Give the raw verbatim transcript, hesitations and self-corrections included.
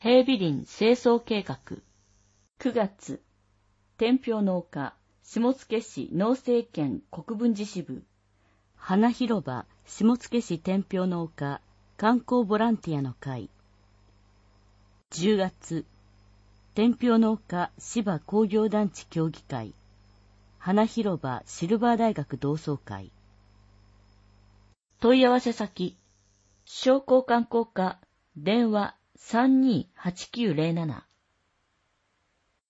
平美林清掃計画。くがつ、天平農家、下野市農政県国分寺支部、花広場下野市天平農家観光ボランティアの会。じゅうがつ、天平農家芝工業団地協議会、花広場シルバー大学同窓会。問い合わせ先、商工観光課、電話 さんにーはちきゅうゼロなな